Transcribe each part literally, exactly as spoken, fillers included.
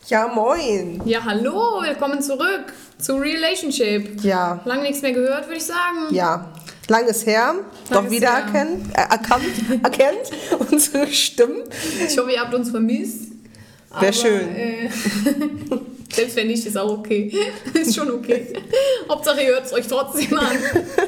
Ja, moin. Ja, hallo, willkommen zurück zu Relationship. Ja. Lange nichts mehr gehört, würde ich sagen. Ja, lang ist her, Lang doch ist wieder her. erkennt, äh, erkannt, erkennt unsere Stimmen. Ich hoffe, ihr habt uns vermisst. Wäre schön. Äh, selbst wenn nicht, ist auch okay. Ist schon okay. Hauptsache, ihr hört es euch trotzdem an.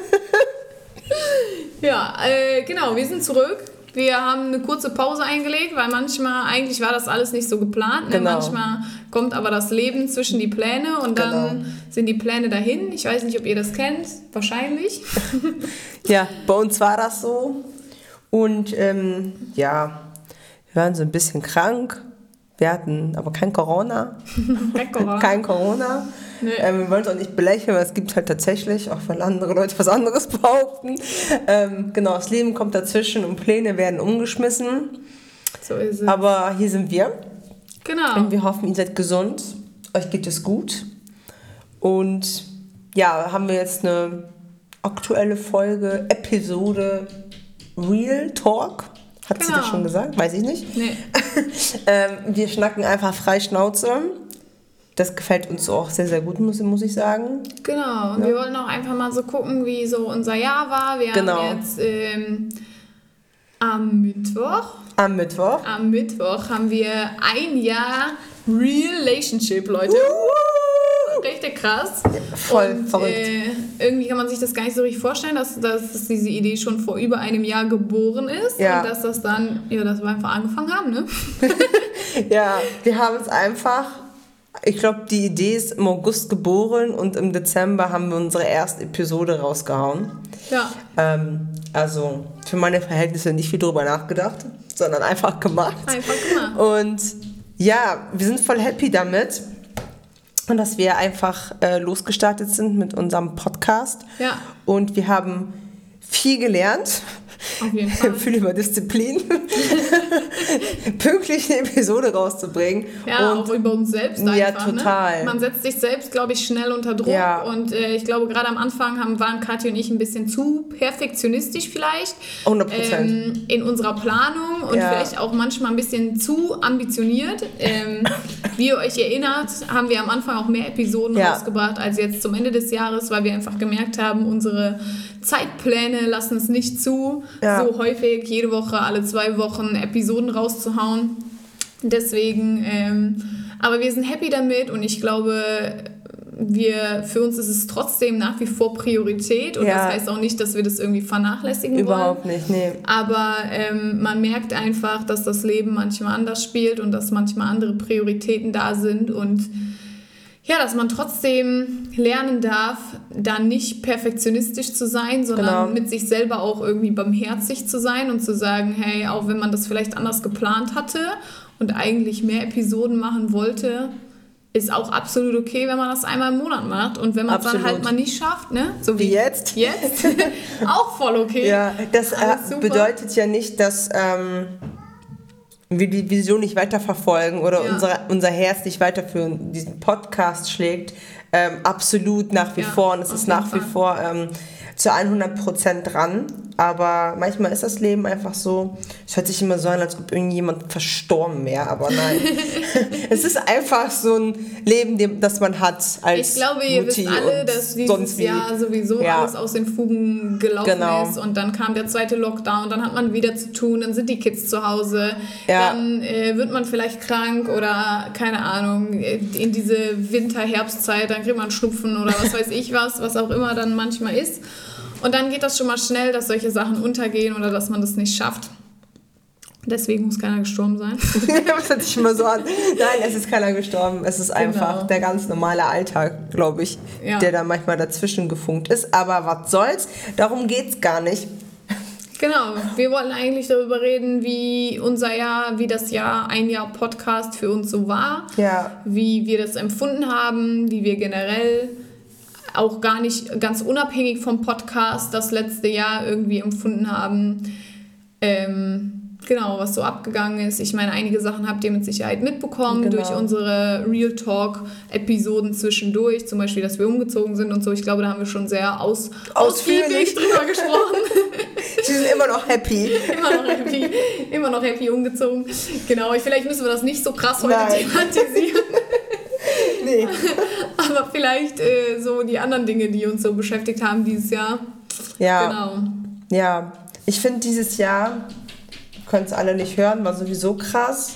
Ja, äh, genau, wir sind zurück. Wir haben eine kurze Pause eingelegt, weil manchmal, eigentlich war das alles nicht so geplant. Ne? Genau. Manchmal kommt aber das Leben zwischen die Pläne und dann Genau. sind die Pläne dahin. Ich weiß nicht, ob ihr das kennt. Wahrscheinlich. Ja, bei uns war das so. Und ähm, ja, wir waren so ein bisschen krank. Wir hatten aber kein Corona. Kein Corona. Kein Corona. Nee. Ähm, wir wollen es auch nicht belächeln, weil es gibt halt tatsächlich, auch wenn andere Leute was anderes behaupten. Ähm, genau, das Leben kommt dazwischen und Pläne werden umgeschmissen. So ist es. Aber hier sind wir. Genau. Und wir hoffen, ihr seid gesund. Euch geht es gut. Und ja, haben wir jetzt eine aktuelle Folge, Episode Real Talk. Hat sie Genau. das schon gesagt? Weiß ich nicht. Nee. ähm, wir schnacken einfach frei Schnauze. Das gefällt uns auch sehr, sehr gut, muss, muss ich sagen. Genau. Und Ja. wir wollten auch einfach mal so gucken, wie so unser Jahr war. Wir Genau. haben jetzt ähm, am Mittwoch, Am Mittwoch. am Mittwoch haben wir ein Jahr Relationship, Leute. Richtig krass. Voll und, verrückt. Äh, irgendwie kann man sich das gar nicht so richtig vorstellen, dass, dass diese Idee schon vor über einem Jahr geboren ist. Ja. Und dass das dann, ja, dass wir einfach angefangen haben, ne? Ja, wir haben es einfach, ich glaube, die Idee ist im August geboren und im Dezember haben wir unsere erste Episode rausgehauen. Ja. Ähm, also für meine Verhältnisse nicht viel drüber nachgedacht, sondern einfach gemacht. Einfach gemacht. Und ja, wir sind voll happy damit. Und dass wir einfach äh, losgestartet sind mit unserem Podcast. Ja. Und wir haben viel gelernt. Auf jeden Fall. Viel über Disziplin. Pünktlich eine Episode rauszubringen. Ja, und auch über uns selbst einfach. Ja, total. Ne? Man setzt sich selbst, glaube ich, schnell unter Druck. Ja. Und äh, ich glaube, gerade am Anfang haben, waren Kathi und ich ein bisschen zu perfektionistisch vielleicht. hundert Prozent. Ähm, in unserer Planung und Ja. vielleicht auch manchmal ein bisschen zu ambitioniert. Ähm, wie ihr euch erinnert, haben wir am Anfang auch mehr Episoden Ja. rausgebracht als jetzt zum Ende des Jahres, weil wir einfach gemerkt haben, unsere Zeitpläne lassen es nicht zu, Ja. so häufig jede Woche, alle zwei Wochen Episoden rauszuhauen. Deswegen, ähm, aber wir sind happy damit und ich glaube, wir, für uns ist es trotzdem nach wie vor Priorität und Ja. das heißt auch nicht, dass wir das irgendwie vernachlässigen Überhaupt wollen. nicht, nee. Aber ähm, man merkt einfach, dass das Leben manchmal anders spielt und dass manchmal andere Prioritäten da sind und ja, dass man trotzdem lernen darf, da nicht perfektionistisch zu sein, sondern Genau. mit sich selber auch irgendwie barmherzig zu sein und zu sagen, hey, auch wenn man das vielleicht anders geplant hatte und eigentlich mehr Episoden machen wollte, ist auch absolut okay, wenn man das einmal im Monat macht und wenn man es dann Absolut. halt mal nicht schafft, ne? So Wie jetzt? Jetzt? Auch voll okay. Ja, das äh, Alles super. bedeutet ja nicht, dass ähm, wir die Vision nicht weiterverfolgen oder Ja. unser, unser Herz nicht weiterführen. Diesen Podcast schlägt ähm, absolut nach wie Ja, vor und es auf ist jeden nach wie Fall. vor ähm, zu hundert Prozent dran. Aber manchmal ist das Leben einfach so, es hört sich immer so an, als ob irgendjemand verstorben wäre, aber nein. Es ist einfach so ein Leben, dem- das man hat als Ich glaube, ihr Mutti wisst alle, und dass sonst dieses wie. Jahr sowieso Ja. alles aus den Fugen gelaufen Genau. ist und dann kam der zweite Lockdown, dann hat man wieder zu tun, dann sind die Kids zu Hause, Ja. dann äh, wird man vielleicht krank oder keine Ahnung, in diese Winter-Herbstzeit, dann kriegt man Schnupfen oder was weiß ich was, was auch immer dann manchmal ist. Und dann geht das schon mal schnell, dass solche Sachen untergehen oder dass man das nicht schafft. Deswegen muss keiner gestorben sein. Das hört sich immer so an. Nein, es ist keiner gestorben. Es ist einfach Genau. der ganz normale Alltag, glaube ich, Ja. der da manchmal dazwischen gefunkt ist. Aber was soll's? Darum geht's gar nicht. Genau, wir wollten eigentlich darüber reden, wie unser Jahr, wie das Jahr, ein Jahr Podcast für uns so war. Ja. Wie wir das empfunden haben, wie wir generell auch gar nicht ganz unabhängig vom Podcast das letzte Jahr irgendwie empfunden haben. Ähm, genau, was so abgegangen ist. Ich meine, einige Sachen habt ihr mit Sicherheit mitbekommen Genau. durch unsere Real Talk-Episoden zwischendurch. Zum Beispiel, dass wir umgezogen sind und so. Ich glaube, da haben wir schon sehr aus, Ausführlich. ausgiebig drüber gesprochen. Sie sind immer noch happy. Immer noch happy, immer noch happy umgezogen. Genau, vielleicht müssen wir das nicht so krass heute Nein. thematisieren. Nee. Aber vielleicht äh, so die anderen Dinge, die uns so beschäftigt haben dieses Jahr. Ja. Genau. Ja, ich finde dieses Jahr, ihr könnt es alle nicht hören, war sowieso krass.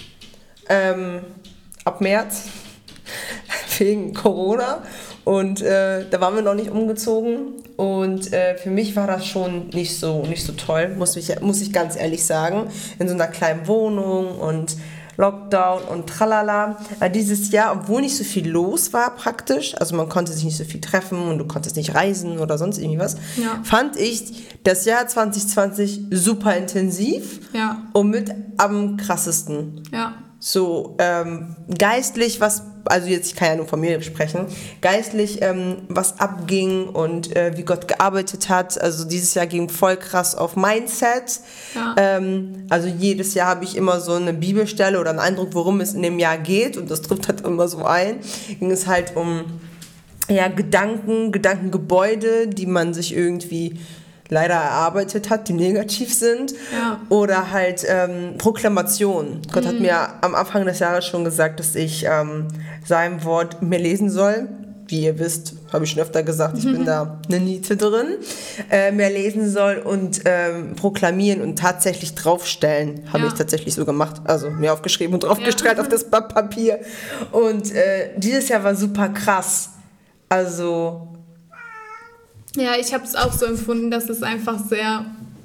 Ähm, ab März, wegen Corona. Und äh, da waren wir noch nicht umgezogen. Und äh, für mich war das schon nicht so, nicht so toll, muss ich, muss ich ganz ehrlich sagen. In so einer kleinen Wohnung und Lockdown und tralala. Aber dieses Jahr, obwohl nicht so viel los war praktisch, also man konnte sich nicht so viel treffen und du konntest nicht reisen oder sonst irgendwie was, ja. fand ich das Jahr zwanzig zwanzig super intensiv ja. und mit am krassesten. Ja. So ähm, geistlich, was, also jetzt, ich kann ja nur von mir sprechen, geistlich, ähm, was abging und äh, wie Gott gearbeitet hat. Also dieses Jahr ging voll krass auf Mindset. Ja. Ähm, also jedes Jahr habe ich immer so eine Bibelstelle oder einen Eindruck, worum es in dem Jahr geht, und das trifft halt immer so ein. Ging es halt um ja, Gedanken, Gedankengebäude, die man sich irgendwie leider erarbeitet hat, die negativ sind. Ja. Oder halt ähm, Proklamation. Gott mhm. hat mir am Anfang des Jahres schon gesagt, dass ich ähm, sein Wort mehr lesen soll. Wie ihr wisst, habe ich schon öfter gesagt, ich mhm. bin da eine Niete drin. Äh, mehr lesen soll und ähm, proklamieren und tatsächlich draufstellen. Habe ja. ich tatsächlich so gemacht. Also mir aufgeschrieben und draufgestrahlt ja. auf das Papier. Und äh, dieses Jahr war super krass. Also... Ja, ich habe es auch so empfunden, dass es einfach sehr,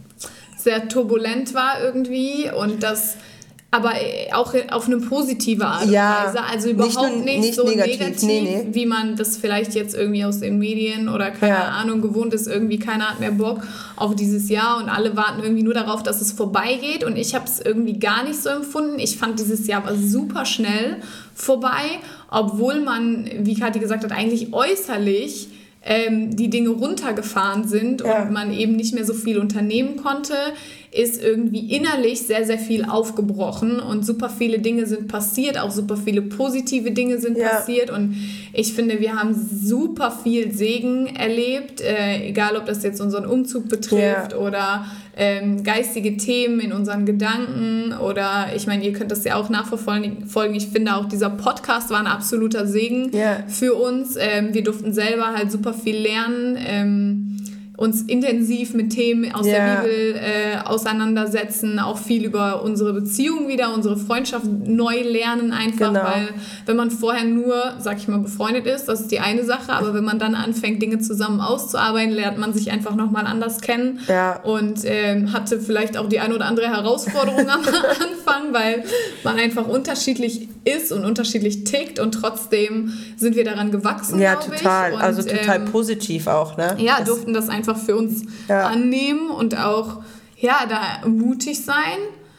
sehr turbulent war irgendwie und das aber auch auf eine positive Art und ja, Weise. Also überhaupt nicht, nicht, nicht so negativ, negativ, nee, nee. wie man das vielleicht jetzt irgendwie aus den Medien oder keine ja. Ahnung gewohnt ist. Irgendwie keiner hat mehr Bock auf dieses Jahr und alle warten irgendwie nur darauf, dass es vorbeigeht. Und ich habe es irgendwie gar nicht so empfunden. Ich fand, dieses Jahr war super schnell vorbei, obwohl man, wie Kathi gesagt hat, eigentlich äußerlich ähm, die Dinge runtergefahren sind ja. und man eben nicht mehr so viel unternehmen konnte, ist irgendwie innerlich sehr, sehr viel aufgebrochen und super viele Dinge sind passiert, auch super viele positive Dinge sind ja. passiert und ich finde, wir haben super viel Segen erlebt, äh, egal ob das jetzt unseren Umzug betrifft ja. oder ähm, geistige Themen in unseren Gedanken oder ich meine, ihr könnt das ja auch nachverfolgen. Ich finde auch, dieser Podcast war ein absoluter Segen ja. für uns. Ähm, wir durften selber halt super viel lernen, ähm, uns intensiv mit Themen aus yeah. der Bibel äh, auseinandersetzen, auch viel über unsere Beziehung wieder, unsere Freundschaft neu lernen einfach, genau. weil wenn man vorher nur, sag ich mal, befreundet ist, das ist die eine Sache, aber wenn man dann anfängt, Dinge zusammen auszuarbeiten, lernt man sich einfach nochmal anders kennen ja. und ähm, hatte vielleicht auch die eine oder andere Herausforderung am Anfang, weil man einfach unterschiedlich ist und unterschiedlich tickt und trotzdem sind wir daran gewachsen, ja, glaube ich. total. Und, also total ähm, positiv auch, ne? Ja, das durften das einfach für uns ja. annehmen und auch ja, da mutig sein,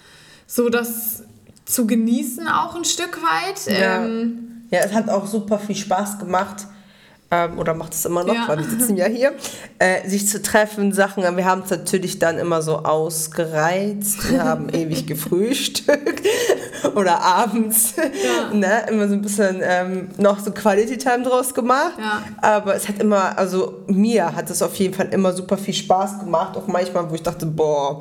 so das zu genießen auch ein Stück weit. Ja, ähm, ja es hat auch super viel Spaß gemacht. Ähm, oder macht es immer noch, ja. weil wir sitzen ja hier, äh, sich zu treffen, Sachen, wir haben es natürlich dann immer so ausgereizt, wir haben ewig gefrühstückt oder abends, ja. ne, immer so ein bisschen ähm, noch so Quality Time draus gemacht, ja. aber es hat immer, also mir hat es auf jeden Fall immer super viel Spaß gemacht, auch manchmal, wo ich dachte, boah,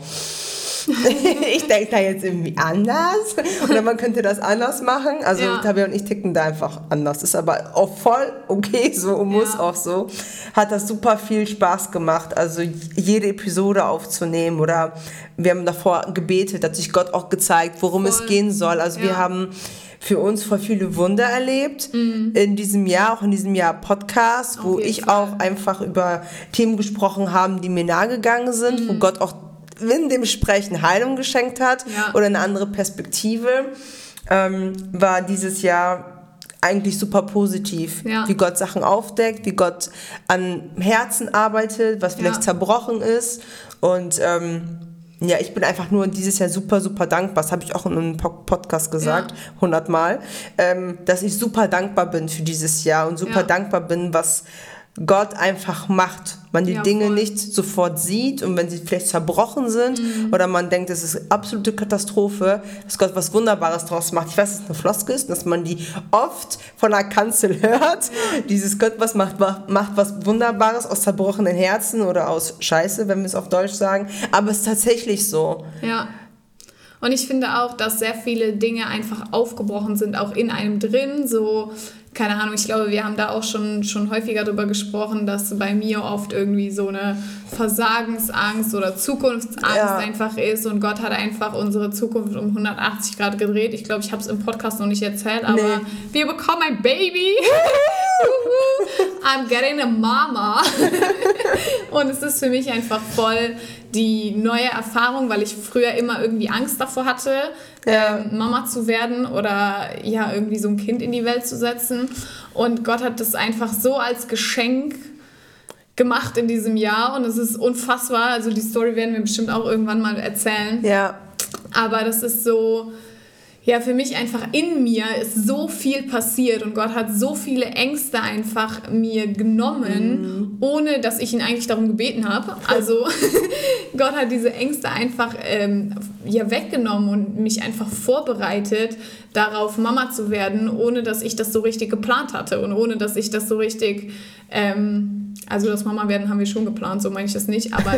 ich denke da jetzt irgendwie anders oder man könnte das anders machen. Also ja. Tabea und ich ticken da einfach anders. Ist aber auch voll okay so und muss ja. auch so. Hat das super viel Spaß gemacht, also jede Episode aufzunehmen oder wir haben davor gebetet, hat sich Gott auch gezeigt, worum voll. es gehen soll. Also ja. wir haben für uns voll viele Wunder erlebt mhm. in diesem Jahr, auch in diesem Jahr Podcast, wo ich Fall. auch einfach über Themen gesprochen habe, die mir nahegegangen sind, mhm. wo Gott auch in dem Sprechen Heilung geschenkt hat ja. oder eine andere Perspektive, ähm, war dieses Jahr eigentlich super positiv. Ja. Wie Gott Sachen aufdeckt, wie Gott an Herzen arbeitet, was vielleicht ja. zerbrochen ist. Und ähm, ja, ich bin einfach nur dieses Jahr super, super dankbar. Das habe ich auch in einem Podcast gesagt, ja. hundertmal, ähm, dass ich super dankbar bin für dieses Jahr und super ja. dankbar bin, was Gott einfach macht. Man die ja, Dinge voll. nicht sofort sieht und wenn sie vielleicht zerbrochen sind mhm. oder man denkt, es ist absolute Katastrophe, dass Gott was Wunderbares draus macht. Ich weiß, dass es eine Floskel ist, dass man die oft von der Kanzel hört. Ja. Dieses Gott was macht, macht was Wunderbares aus zerbrochenen Herzen oder aus Scheiße, wenn wir es auf Deutsch sagen. Aber es ist tatsächlich so. Ja. Und ich finde auch, dass sehr viele Dinge einfach aufgebrochen sind, auch in einem drin, so, keine Ahnung, ich glaube, wir haben da auch schon, schon häufiger drüber gesprochen, dass bei mir oft irgendwie so eine Versagensangst oder Zukunftsangst ja. einfach ist und Gott hat einfach unsere Zukunft um hundertachtzig Grad gedreht. Ich glaube, ich habe es im Podcast noch nicht erzählt, aber nee. wir bekommen ein Baby. I'm getting a mama. Und es ist für mich einfach voll die neue Erfahrung, weil ich früher immer irgendwie Angst davor hatte, ja. ähm, Mama zu werden oder ja irgendwie so ein Kind in die Welt zu setzen. Und Gott hat das einfach so als Geschenk gemacht in diesem Jahr und es ist unfassbar. Also die Story werden wir bestimmt auch irgendwann mal erzählen. Ja. Aber das ist so... Ja, für mich einfach in mir ist so viel passiert und Gott hat so viele Ängste einfach mir genommen, mhm. ohne dass ich ihn eigentlich darum gebeten habe. Also Gott hat diese Ängste einfach ähm, ja, weggenommen und mich einfach vorbereitet, darauf Mama zu werden, ohne dass ich das so richtig geplant hatte und ohne dass ich das so richtig... Ähm, also das Mama werden haben wir schon geplant, so meine ich das nicht, aber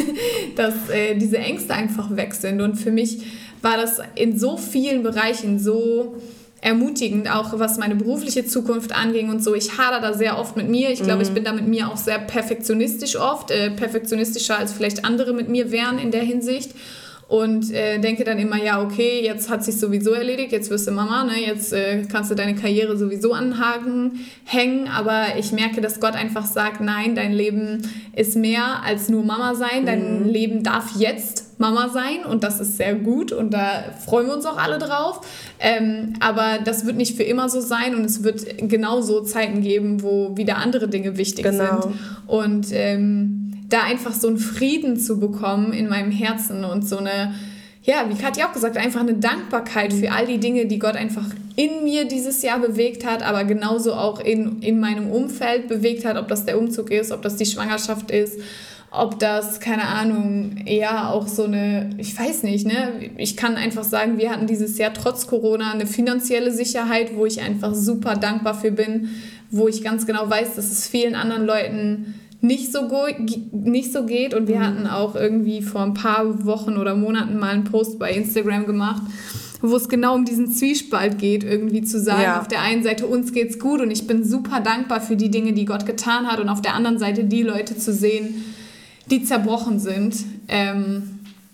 dass äh, diese Ängste einfach weg sind und für mich war das in so vielen Bereichen so ermutigend, auch was meine berufliche Zukunft anging und so. Ich hadere da sehr oft mit mir. Ich glaube, mhm. ich bin da mit mir auch sehr perfektionistisch oft, äh, perfektionistischer als vielleicht andere mit mir wären in der Hinsicht. Und äh, denke dann immer, ja, okay, jetzt hat sich sowieso erledigt, jetzt wirst du Mama, ne? Jetzt äh, kannst du deine Karriere sowieso an den Haken hängen. Aber ich merke, dass Gott einfach sagt, nein, dein Leben ist mehr als nur Mama sein. Dein mhm. Leben darf jetzt Mama sein und das ist sehr gut und da freuen wir uns auch alle drauf. Ähm, aber das wird nicht für immer so sein und es wird genauso Zeiten geben, wo wieder andere Dinge wichtig genau. sind. Und ähm, da einfach so einen Frieden zu bekommen in meinem Herzen und so eine, ja, wie Kathi auch gesagt hat, einfach eine Dankbarkeit für all die Dinge, die Gott einfach in mir dieses Jahr bewegt hat, aber genauso auch in, in meinem Umfeld bewegt hat, ob das der Umzug ist, ob das die Schwangerschaft ist, ob das, keine Ahnung, eher auch so eine, ich weiß nicht, ne, ich kann einfach sagen, wir hatten dieses Jahr trotz Corona eine finanzielle Sicherheit, wo ich einfach super dankbar für bin, wo ich ganz genau weiß, dass es vielen anderen Leuten nicht so, go- nicht so geht und wir mhm. hatten auch irgendwie vor ein paar Wochen oder Monaten mal einen Post bei Instagram gemacht, wo es genau um diesen Zwiespalt geht, irgendwie zu sagen, ja. auf der einen Seite uns geht's gut und ich bin super dankbar für die Dinge, die Gott getan hat und auf der anderen Seite die Leute zu sehen, die zerbrochen sind. Ähm,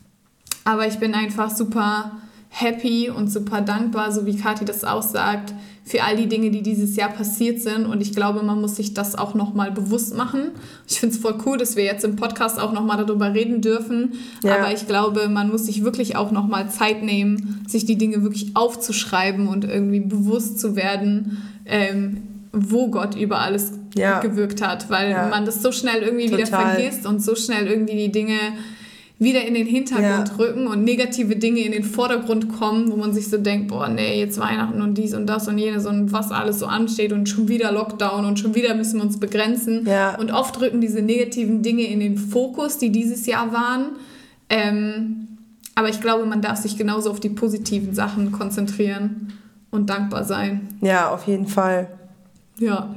aber ich bin einfach super happy und super dankbar, so wie Kathi das auch sagt, für all die Dinge, die dieses Jahr passiert sind. Und ich glaube, man muss sich das auch nochmal bewusst machen. Ich finde es voll cool, dass wir jetzt im Podcast auch nochmal darüber reden dürfen. Ja. Aber ich glaube, man muss sich wirklich auch nochmal Zeit nehmen, sich die Dinge wirklich aufzuschreiben und irgendwie bewusst zu werden, ähm, wo Gott über alles ja. gewirkt hat. Weil ja. man das so schnell irgendwie Total. wieder vergisst und so schnell irgendwie die Dinge wieder in den Hintergrund ja. rücken und negative Dinge in den Vordergrund kommen, wo man sich so denkt, boah, nee, jetzt Weihnachten und dies und das und jenes und was alles so ansteht und schon wieder Lockdown und schon wieder müssen wir uns begrenzen. Ja. Und oft rücken diese negativen Dinge in den Fokus, die dieses Jahr waren. Ähm, aber ich glaube, man darf sich genauso auf die positiven Sachen konzentrieren und dankbar sein. Ja, auf jeden Fall. Ja.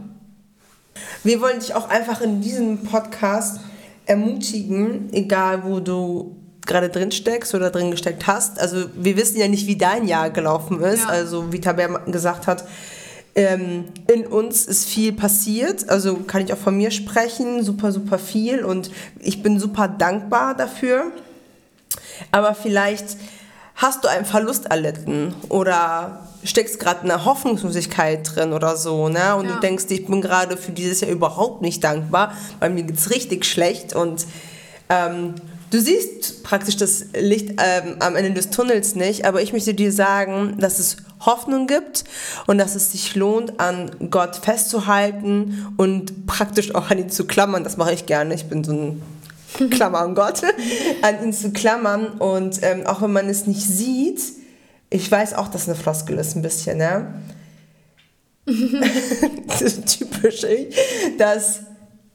Wir wollen dich auch einfach in diesem Podcast ermutigen, egal wo du gerade drin steckst oder drin gesteckt hast. Also wir wissen ja nicht, wie dein Jahr gelaufen ist. Ja. Also wie Tabea gesagt hat, ähm, in uns ist viel passiert. Also kann ich auch von mir sprechen, super, super viel. Und ich bin super dankbar dafür. Aber vielleicht hast du einen Verlust erlitten oder steckst gerade in einer Hoffnungslosigkeit drin oder so, ne? Und ja. du denkst, ich bin gerade für dieses Jahr überhaupt nicht dankbar, weil mir geht's richtig schlecht und ähm, du siehst praktisch das Licht ähm, am Ende des Tunnels nicht, aber ich möchte dir sagen, dass es Hoffnung gibt und dass es sich lohnt, an Gott festzuhalten und praktisch auch an ihn zu klammern. Das mache ich gerne, ich bin so ein Klammer an Gott, an ihn zu klammern und ähm, auch wenn man es nicht sieht, ich weiß auch, dass eine Floskel ist ein bisschen, ne? Das ist typisch ich, dass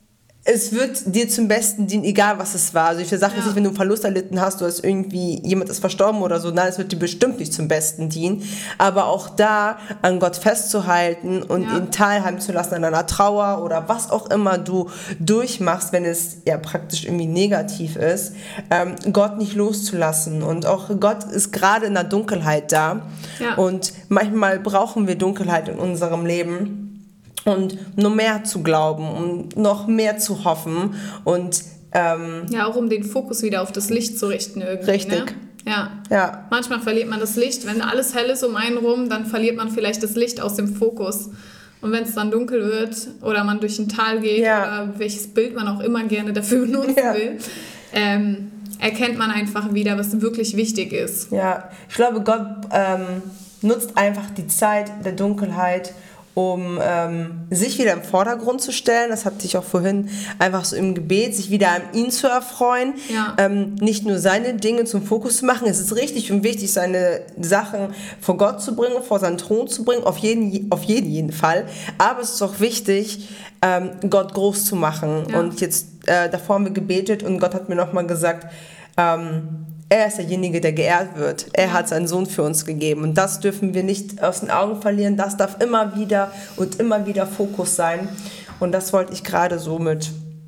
es wird dir zum Besten dienen, egal was es war. Also ich sage jetzt Ja. nicht, wenn du einen Verlust erlitten hast, du hast irgendwie, jemand ist verstorben oder so, nein, es wird dir bestimmt nicht zum Besten dienen. Aber auch da an Gott festzuhalten und Ja. ihn teilhaben zu lassen an einer Trauer oder was auch immer du durchmachst, wenn es ja praktisch irgendwie negativ ist, ähm, Gott nicht loszulassen. Und auch Gott ist gerade in der Dunkelheit da. Ja. Und manchmal brauchen wir Dunkelheit in unserem Leben. Und nur mehr zu glauben und noch mehr zu hoffen und ähm, Ja, auch um den Fokus wieder auf das Licht zu richten irgendwie. Richtig. Ne? Ja. ja, Manchmal verliert man das Licht. Wenn alles hell ist um einen rum, dann verliert man vielleicht das Licht aus dem Fokus. Und wenn es dann dunkel wird oder man durch ein Tal geht Ja. oder welches Bild man auch immer gerne dafür benutzen Ja. will, ähm, erkennt man einfach wieder, was wirklich wichtig ist. ja. Ich glaube, Gott ähm, nutzt einfach die Zeit der Dunkelheit, um ähm, sich wieder im Vordergrund zu stellen. Das hatte ich auch vorhin einfach so im Gebet, sich wieder an ihn zu erfreuen. Ja. Ähm, nicht nur seine Dinge zum Fokus zu machen. Es ist richtig und wichtig, seine Sachen vor Gott zu bringen, vor seinen Thron zu bringen, auf jeden, auf jeden, jeden Fall. Aber es ist auch wichtig, ähm, Gott groß zu machen. Ja. Und jetzt, äh, davor haben wir gebetet und Gott hat mir nochmal gesagt, ähm, er ist derjenige, der geehrt wird. Er hat seinen Sohn für uns gegeben. Und das dürfen wir nicht aus den Augen verlieren. Das darf immer wieder und immer wieder Fokus sein. Und das wollte ich gerade so mit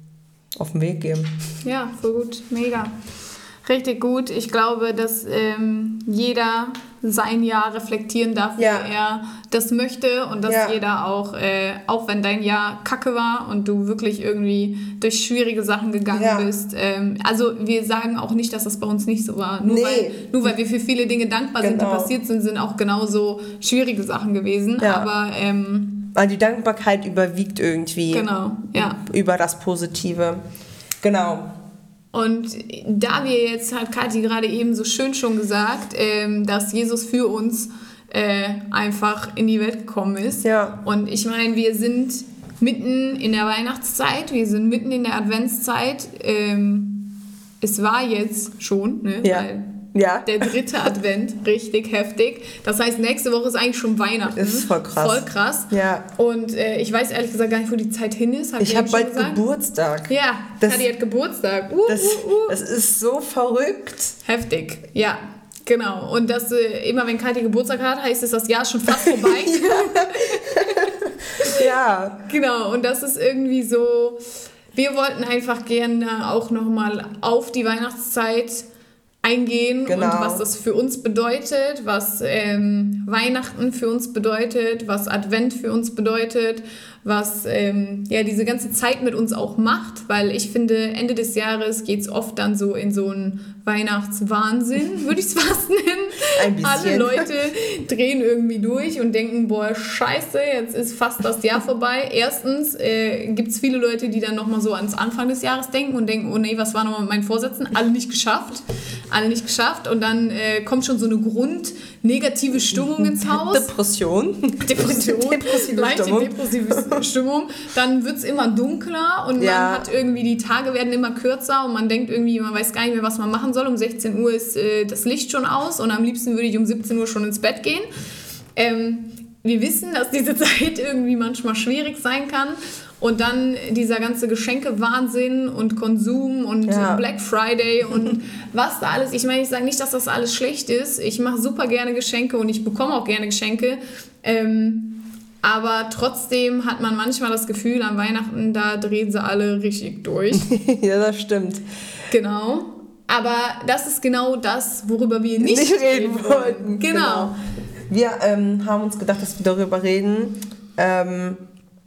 auf den Weg geben. Ja, voll gut. Mega. Richtig gut. Ich glaube, dass ähm, jeder sein Jahr reflektieren darf, Ja. wie er das möchte und dass Ja. jeder auch, äh, auch wenn dein Jahr kacke war und du wirklich irgendwie durch schwierige Sachen gegangen Ja. bist. Ähm, also wir sagen auch nicht, dass das bei uns nicht so war. Nur, Nee. weil, nur weil wir für viele Dinge dankbar sind, die Genau. passiert sind, sind auch genauso schwierige Sachen gewesen. Ja. Aber ähm, Weil die Dankbarkeit überwiegt irgendwie genau, ja. über das Positive. Genau. Und da wir jetzt, hat Kathi gerade eben so schön schon gesagt, ähm, dass Jesus für uns äh, einfach in die Welt gekommen ist. Ja. Und ich meine, wir sind mitten in der Weihnachtszeit, wir sind mitten in der Adventszeit. Ähm, es war jetzt schon, ne? Ja. Weil Ja. der dritte Advent, richtig heftig. Das heißt, nächste Woche ist eigentlich schon Weihnachten. Das ist voll krass. Voll krass. Ja. Und äh, ich weiß ehrlich gesagt gar nicht, wo die Zeit hin ist. Hab Ich eben habe schon bald gesagt. Geburtstag. Ja, Das- Kathi hat Geburtstag. Uh, Das, uh, uh. das ist so verrückt. Heftig, ja, genau. Und das, äh, immer wenn Kathi Geburtstag hat, heißt es, das Jahr ist schon fast vorbei. Ja. Genau, und das ist irgendwie so, wir wollten einfach gerne auch nochmal auf die Weihnachtszeit eingehen Genau. und was das für uns bedeutet, was ähm, Weihnachten für uns bedeutet, was Advent für uns bedeutet, was ähm, ja diese ganze Zeit mit uns auch macht, weil ich finde, Ende des Jahres geht es oft dann so in so einen Weihnachtswahnsinn, würde ich es fast nennen. Ein bisschen. Alle Leute drehen irgendwie durch und denken, boah, scheiße, jetzt ist fast das Jahr vorbei. Erstens äh, gibt es viele Leute, die dann nochmal so ans Anfang des Jahres denken und denken, oh nee, was war nochmal mit meinen Vorsätzen? Alle nicht geschafft. Alle nicht geschafft. Und dann äh, kommt schon so eine grundnegative Stimmung ins Haus. Depression. Depression, Depressive leichte Stimmung. depressive Stimmung. Dann wird es immer dunkler und Ja. man hat irgendwie, die Tage werden immer kürzer und man denkt irgendwie, man weiß gar nicht mehr, was man machen soll. Um sechzehn Uhr ist äh, das Licht schon aus und am liebsten würde ich um siebzehn Uhr schon ins Bett gehen. Ähm, wir wissen, dass diese Zeit irgendwie manchmal schwierig sein kann. Und dann dieser ganze Geschenke-Wahnsinn und Konsum und Ja. Black Friday und was da alles. Ich meine, ich sage nicht, dass das alles schlecht ist. Ich mache super gerne Geschenke und ich bekomme auch gerne Geschenke. Ähm, aber trotzdem hat man manchmal das Gefühl, an Weihnachten, da drehen sie alle richtig durch. Ja, das stimmt. Genau. Aber das ist genau das, worüber wir nicht, Nicht reden wollten. Genau. Wir ähm, haben uns gedacht, dass wir darüber reden, ähm,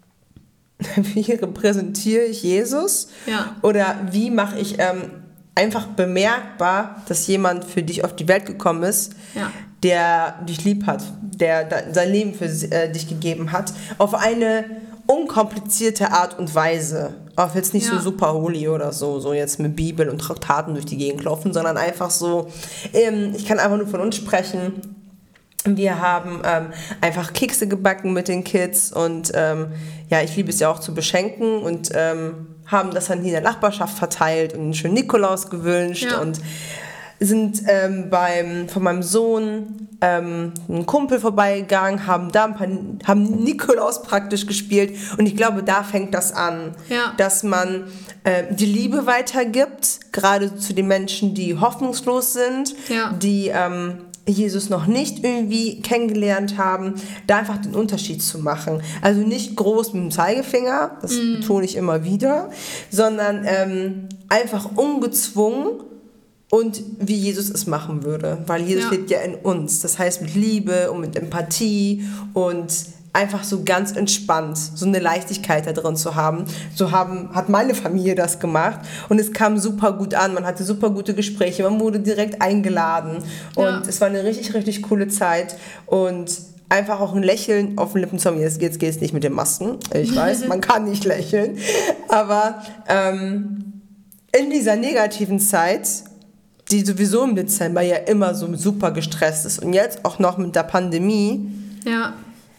wie repräsentiere ich Jesus? Ja. Oder wie mache ich ähm, einfach bemerkbar, dass jemand für dich auf die Welt gekommen ist, Ja. der dich lieb hat, der da, sein Leben für äh, dich gegeben hat, auf eine unkomplizierte Art und Weise. Auch jetzt nicht Ja. so super holy oder so, so jetzt mit Bibel und Traktaten durch die Gegend laufen, sondern einfach so, ähm, ich kann einfach nur von uns sprechen. Wir haben ähm, einfach Kekse gebacken mit den Kids und ähm, ja, ich liebe es ja auch zu beschenken und ähm, haben das dann hier in der Nachbarschaft verteilt und einen schönen Nikolaus gewünscht Ja. und sind ähm, beim, von meinem Sohn ähm, ein Kumpel vorbeigegangen, haben da ein paar, haben Nikolaus praktisch gespielt und ich glaube, da fängt das an, ja. dass man äh, die Liebe weitergibt, gerade zu den Menschen, die hoffnungslos sind, ja. die ähm, Jesus noch nicht irgendwie kennengelernt haben, da einfach den Unterschied zu machen. Also nicht groß mit dem Zeigefinger, das mm. betone ich immer wieder, sondern ähm, einfach ungezwungen und wie Jesus es machen würde. Weil Jesus ja. lebt ja in uns. Das heißt mit Liebe und mit Empathie und einfach so ganz entspannt, so eine Leichtigkeit da drin zu haben. So haben, hat meine Familie das gemacht und es kam super gut an, man hatte super gute Gespräche, man wurde direkt eingeladen und ja. es war eine richtig, richtig coole Zeit und einfach auch ein Lächeln auf den Lippen zu haben. Jetzt, jetzt geht es nicht mit den Masken, ich weiß, man kann nicht lächeln, aber ähm, in dieser negativen Zeit, die sowieso im Dezember ja immer so super gestresst ist und jetzt auch noch mit der Pandemie, ja.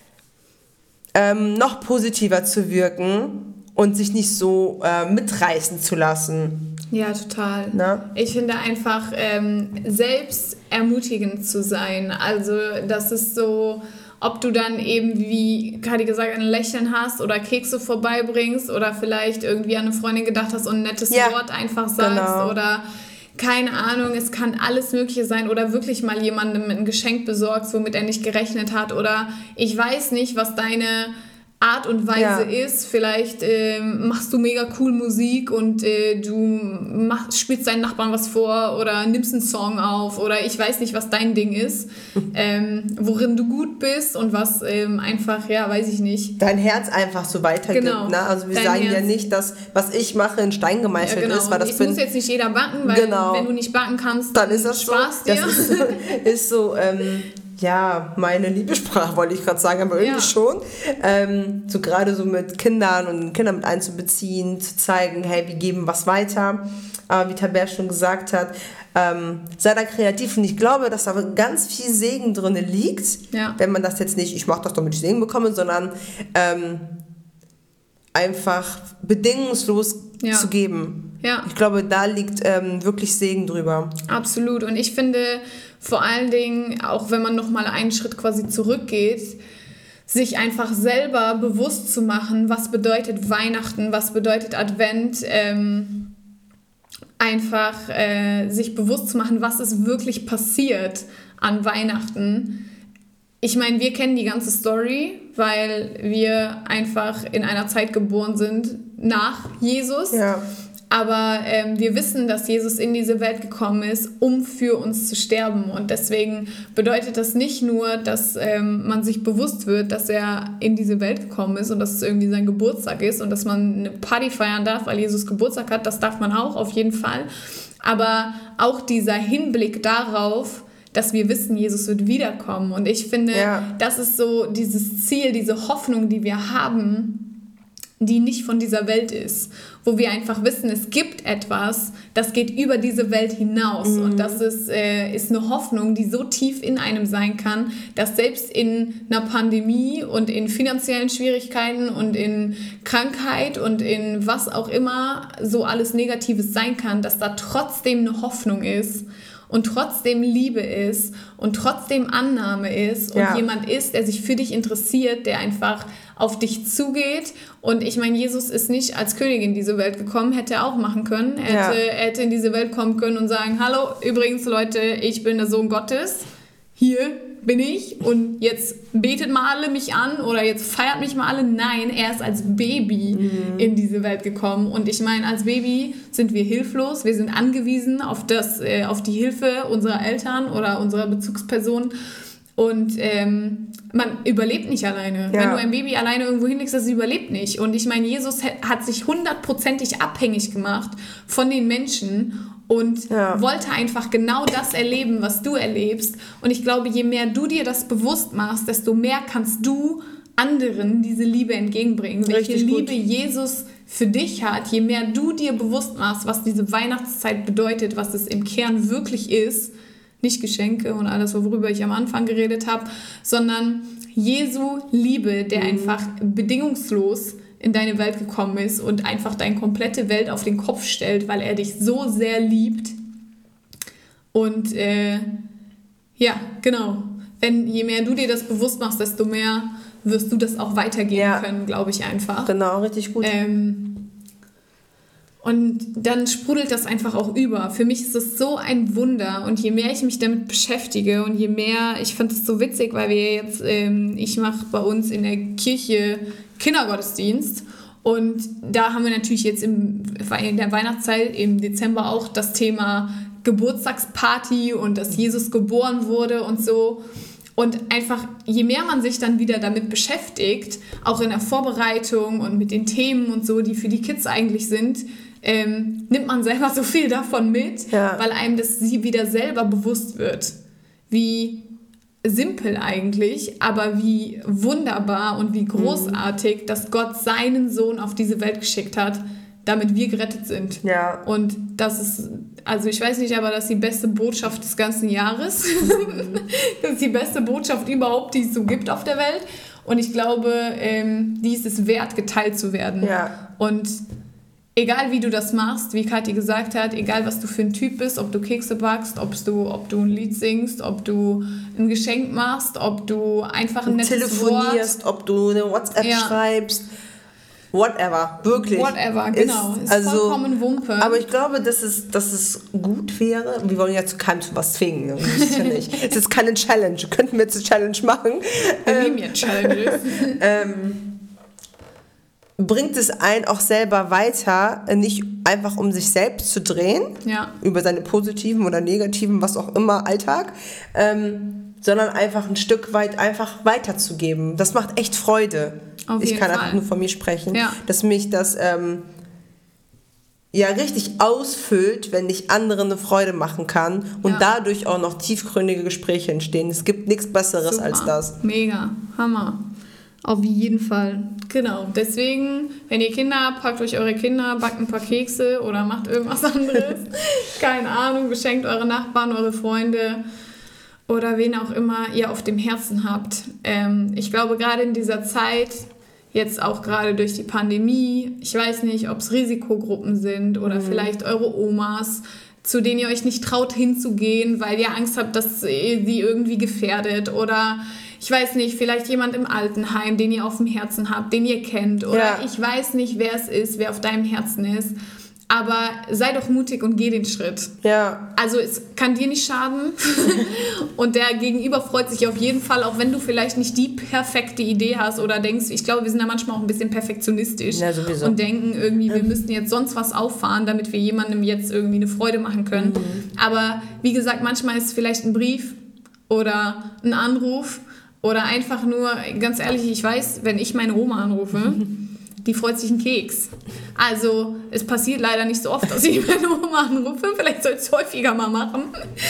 Ähm, noch positiver zu wirken und sich nicht so äh, mitreißen zu lassen. Ja, total. Na? Ich finde einfach, ähm, selbst ermutigend zu sein. Also das ist so, ob du dann eben, wie Kadi gesagt, ein Lächeln hast oder Kekse vorbeibringst oder vielleicht irgendwie an eine Freundin gedacht hast und ein nettes ja, Wort einfach sagst genau. oder keine Ahnung, es kann alles Mögliche sein oder wirklich mal jemandem ein Geschenk besorgst, womit er nicht gerechnet hat oder ich weiß nicht, was deine Art und Weise ja. ist. Vielleicht äh, machst du mega cool Musik und äh, du mach, spielst deinen Nachbarn was vor oder nimmst einen Song auf oder ich weiß nicht, was dein Ding ist, ähm, worin du gut bist und was ähm, einfach, ja, weiß ich nicht. Dein Herz einfach so weitergibt. Genau. Ne? Also wir Dein sagen Herz. ja nicht, dass was ich mache in Stein gemeißelt ja, genau. ist. Weil das es bin, muss jetzt nicht jeder backen, weil genau. wenn du nicht backen kannst, dann, dann ist das Spaß so. dir. Das ist, ist so... Ähm, ja, meine Liebessprache wollte ich gerade sagen, aber irgendwie ja. schon. Ähm, so gerade so mit Kindern und Kinder mit einzubeziehen, zu zeigen, hey, wir geben was weiter. Aber wie Taber schon gesagt hat, ähm, sei da kreativ. Und ich glaube, dass da ganz viel Segen drin liegt, ja. wenn man das jetzt nicht, ich mache das, damit ich Segen bekomme, sondern ähm, einfach bedingungslos ja. zu geben. Ja. Ich glaube, da liegt ähm, wirklich Segen drüber. Absolut. Und ich finde vor allen Dingen, auch wenn man nochmal einen Schritt quasi zurückgeht, sich einfach selber bewusst zu machen, was bedeutet Weihnachten, was bedeutet Advent, ähm, einfach äh, sich bewusst zu machen, was ist wirklich passiert an Weihnachten. Ich meine, wir kennen die ganze Story, weil wir einfach in einer Zeit geboren sind nach Jesus. Ja. Aber ähm, wir wissen, dass Jesus in diese Welt gekommen ist, um für uns zu sterben. Und deswegen bedeutet das nicht nur, dass ähm, man sich bewusst wird, dass er in diese Welt gekommen ist und dass es irgendwie sein Geburtstag ist und dass man eine Party feiern darf, weil Jesus Geburtstag hat. Das darf man auch, auf jeden Fall. Aber auch dieser Hinblick darauf, dass wir wissen, Jesus wird wiederkommen. Und ich finde, ja. das ist so dieses Ziel, diese Hoffnung, die wir haben, die nicht von dieser Welt ist, wo wir einfach wissen, es gibt etwas, das geht über diese Welt hinaus mhm. und das ist, äh, ist eine Hoffnung, die so tief in einem sein kann, dass selbst in einer Pandemie und in finanziellen Schwierigkeiten und in Krankheit und in was auch immer so alles Negatives sein kann, dass da trotzdem eine Hoffnung ist und trotzdem Liebe ist und trotzdem Annahme ist und ja. jemand ist, der sich für dich interessiert, der einfach auf dich zugeht. Und ich meine, Jesus ist nicht als König in diese Welt gekommen, hätte er auch machen können. Er, ja. hätte, er hätte in diese Welt kommen können und sagen, hallo, übrigens Leute, ich bin der Sohn Gottes, hier bin ich und jetzt betet mal alle mich an oder jetzt feiert mich mal alle. Nein, er ist als Baby mhm. in diese Welt gekommen und ich meine, als Baby sind wir hilflos, wir sind angewiesen auf, das, äh, auf die Hilfe unserer Eltern oder unserer Bezugspersonen und ähm, man überlebt nicht alleine. Ja. Wenn du ein Baby alleine irgendwo hinlegst, das überlebt nicht. Und ich meine, Jesus hat sich hundertprozentig abhängig gemacht von den Menschen und ja. wollte einfach genau das erleben, was du erlebst. Und ich glaube, je mehr du dir das bewusst machst, desto mehr kannst du anderen diese Liebe entgegenbringen. Welche Richtig Liebe gut. Jesus für dich hat, je mehr du dir bewusst machst, was diese Weihnachtszeit bedeutet, was es im Kern wirklich ist, nicht Geschenke und alles, worüber ich am Anfang geredet habe, sondern Jesu Liebe, der mhm. einfach bedingungslos in deine Welt gekommen ist und einfach deine komplette Welt auf den Kopf stellt, weil er dich so sehr liebt. Und äh, ja, genau. Wenn, je mehr du dir das bewusst machst, desto mehr wirst du das auch weitergeben ja. können, glaube ich einfach. Genau, richtig gut. Ähm, und dann sprudelt das einfach auch über. Für mich ist es so ein Wunder und je mehr ich mich damit beschäftige und je mehr, ich finde es so witzig, weil wir jetzt, ähm, ich mache bei uns in der Kirche Kindergottesdienst und da haben wir natürlich jetzt im, in der Weihnachtszeit im Dezember auch das Thema Geburtstagsparty und dass Jesus geboren wurde und so. Und einfach, je mehr man sich dann wieder damit beschäftigt, auch in der Vorbereitung und mit den Themen und so, die für die Kids eigentlich sind, ähm, nimmt man selber so viel davon mit, ja. weil einem das wieder selber bewusst wird, wie simpel eigentlich, aber wie wunderbar und wie großartig, mhm. dass Gott seinen Sohn auf diese Welt geschickt hat, damit wir gerettet sind. Ja. Und das ist, also ich weiß nicht, aber das ist die beste Botschaft des ganzen Jahres. Mhm. Das ist die beste Botschaft überhaupt, die es so gibt auf der Welt. Und ich glaube, ähm, die ist es wert, geteilt zu werden. Ja. Und egal wie du das machst, wie Kathi gesagt hat, egal was du für ein Typ bist, ob du Kekse backst, ob du, ob du ein Lied singst, ob du ein Geschenk machst, ob du einfach ein nettes telefonierst, Wort, ob du eine WhatsApp ja. schreibst, whatever, wirklich. Whatever, genau. Ist, ist also, vollkommen Wumpe. Aber ich glaube, dass es, dass es gut wäre, wir wollen ja zu keinem zu was zwingen. Das ist ja nicht. Es ist keine Challenge, könnten wir jetzt eine Challenge machen. Wir nehmen ja Challenges. ähm, bringt es einen auch selber weiter, nicht einfach um sich selbst zu drehen, ja. über seine positiven oder negativen, was auch immer, Alltag, ähm, sondern einfach ein Stück weit einfach weiterzugeben. Das macht echt Freude. Auf ich jeden kann Fall. einfach nur von mir sprechen, ja. dass mich das ähm, ja richtig ausfüllt, wenn ich anderen eine Freude machen kann und ja. dadurch auch noch tiefgründige Gespräche entstehen. Es gibt nichts Besseres Super. als das. Mega, Hammer. Auf jeden Fall. Genau. Deswegen, wenn ihr Kinder habt, packt euch eure Kinder, backt ein paar Kekse oder macht irgendwas anderes. Keine Ahnung, beschenkt eure Nachbarn, eure Freunde oder wen auch immer ihr auf dem Herzen habt. Ähm, ich glaube, gerade in dieser Zeit, jetzt auch gerade durch die Pandemie, ich weiß nicht, ob es Risikogruppen sind oder mhm. vielleicht eure Omas, zu denen ihr euch nicht traut hinzugehen, weil ihr Angst habt, dass ihr sie irgendwie gefährdet oder ich weiß nicht, vielleicht jemand im Altenheim, den ihr auf dem Herzen habt, den ihr kennt oder ja. ich weiß nicht, wer es ist, wer auf deinem Herzen ist, aber sei doch mutig und geh den Schritt. Ja. Also es kann dir nicht schaden und der Gegenüber freut sich auf jeden Fall, auch wenn du vielleicht nicht die perfekte Idee hast oder denkst, ich glaube, wir sind da manchmal auch ein bisschen perfektionistisch ja, sowieso. Und denken irgendwie, wir müssten jetzt sonst was auffahren, damit wir jemandem jetzt irgendwie eine Freude machen können. Mhm. Aber wie gesagt, manchmal ist es vielleicht ein Brief oder ein Anruf oder einfach nur, ganz ehrlich, ich weiß, wenn ich meine Oma anrufe, die freut sich einen Keks. Also es passiert leider nicht so oft, dass ich meine Oma anrufe. Vielleicht soll ich es häufiger mal machen.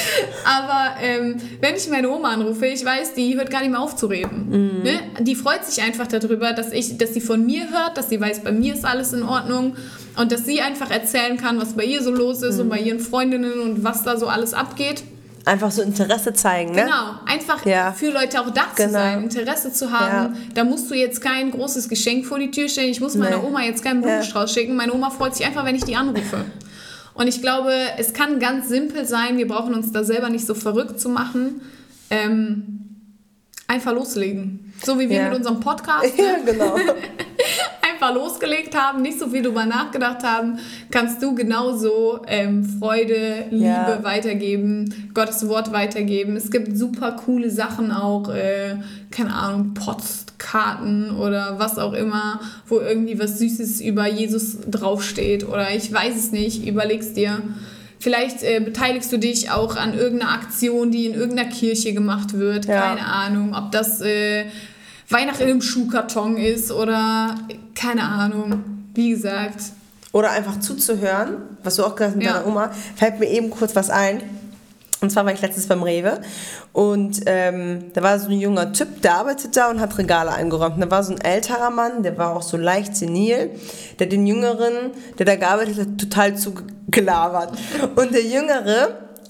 Aber ähm, wenn ich meine Oma anrufe, ich weiß, die hört gar nicht mehr auf zu reden. Mhm. Ne? Die freut sich einfach darüber, dass, ich, dass sie von mir hört, dass sie weiß, bei mir ist alles in Ordnung und dass sie einfach erzählen kann, was bei ihr so los ist mhm. und bei ihren Freundinnen und was da so alles abgeht. Einfach so Interesse zeigen, ne? Genau, einfach ja. für Leute auch da genau. zu sein, Interesse zu haben. Ja. Da musst du jetzt kein großes Geschenk vor die Tür stellen. Ich muss meiner nee. Oma jetzt keinen Blumenstrauß ja. schicken. Meine Oma freut sich einfach, wenn ich die anrufe. Und ich glaube, es kann ganz simpel sein. Wir brauchen uns da selber nicht so verrückt zu machen. Ähm, einfach loslegen. So wie wir ja. mit unserem Podcast. Ne? Ja, genau. Einfach losgelegt haben, nicht so viel drüber nachgedacht haben, kannst du genauso ähm, Freude, Liebe ja. weitergeben, Gottes Wort weitergeben. Es gibt super coole Sachen auch, äh, keine Ahnung, Postkarten oder was auch immer, wo irgendwie was Süßes über Jesus draufsteht oder ich weiß es nicht, überleg's dir. Vielleicht äh, beteiligst du dich auch an irgendeiner Aktion, die in irgendeiner Kirche gemacht wird, ja. keine Ahnung, ob das äh, Weihnachten im Schuhkarton ist oder keine Ahnung, wie gesagt. Oder einfach zuzuhören, was du auch gesagt hast mit ja. deiner Oma, fällt mir eben kurz was ein. Und zwar war ich letztens beim Rewe und ähm, da war so ein junger Typ, der arbeitet da und hat Regale eingeräumt. Und da war so ein älterer Mann, der war auch so leicht senil, der den Jüngeren, der da gearbeitet hat, total zugelabert. Und der Jüngere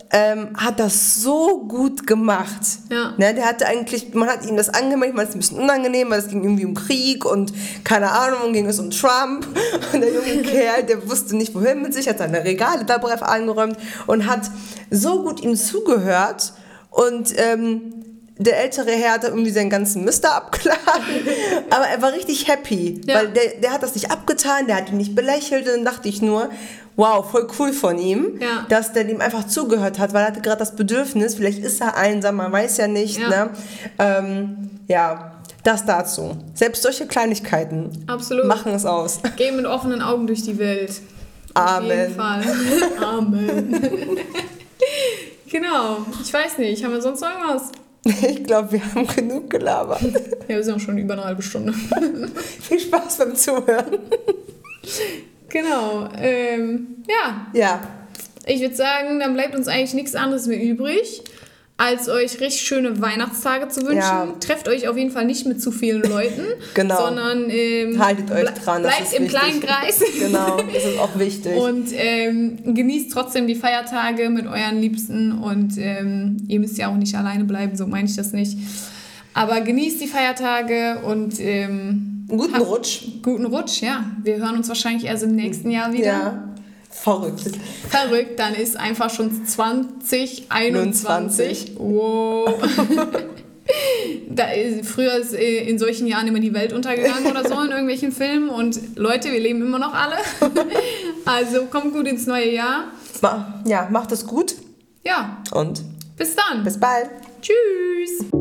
ähm, hat das so gut gemacht. Ja. Ne, der hatte eigentlich, man hat ihm das angemerkt, man ist ein bisschen unangenehm, weil es ging irgendwie um Krieg und keine Ahnung, ging es um Trump. Und der junge Kerl, der wusste nicht, wohin mit sich, hat seine Regale da brav eingeräumt und hat so gut ihm zugehört. Und ähm, der ältere Herr hat irgendwie seinen ganzen Mist da abgeladen, aber er war richtig happy, Ja. weil der, der hat das nicht abgetan, der hat ihn nicht belächelt. Und dann dachte ich nur, wow, voll cool von ihm, Ja. dass der ihm einfach zugehört hat, weil er hatte gerade das Bedürfnis, vielleicht ist er einsam, man weiß ja nicht. Ja. Ne? Ähm, ja, das dazu. Selbst solche Kleinigkeiten Absolut. machen es aus. Geh mit offenen Augen durch die Welt. Amen. Auf jeden Fall. Amen. Genau. Ich weiß nicht, haben wir sonst noch irgendwas? Ich glaube, wir haben genug gelabert. Ja, wir sind auch schon über eine halbe Stunde. Viel Spaß beim Zuhören. Genau. Ähm, ja, Ja, ich würde sagen, dann bleibt uns eigentlich nichts anderes mehr übrig, als euch richtig schöne Weihnachtstage zu wünschen. Ja. Trefft euch auf jeden Fall nicht mit zu vielen Leuten, Genau. sondern ähm, haltet euch ble- dran. das bleibt ist im wichtig. kleinen Kreis. Genau, das ist auch wichtig. Und ähm, genießt trotzdem die Feiertage mit euren Liebsten und ähm, ihr müsst ja auch nicht alleine bleiben, so meine ich das nicht. Aber genießt die Feiertage und ähm, Guten habt Rutsch. Guten Rutsch, ja. Wir hören uns wahrscheinlich erst im nächsten Jahr wieder. Ja, verrückt. Verrückt, dann ist einfach schon zwanzig einundzwanzig. Wow. Da ist, früher ist äh, in solchen Jahren immer die Welt untergegangen oder so in irgendwelchen Filmen. Und Leute, wir leben immer noch alle. Also kommt gut ins neue Jahr. Ma- Ja, macht es gut Ja, und bis dann. bis bald. Tschüss.